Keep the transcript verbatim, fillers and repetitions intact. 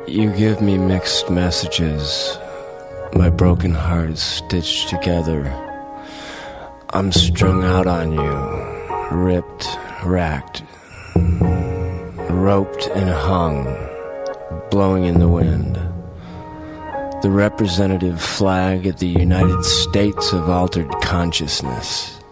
You give me mixed messages. My broken heart is stitched together. I'm strung out on you, ripped, racked, roped and hung, blowing in the wind. The representative flag of the United States of altered consciousness.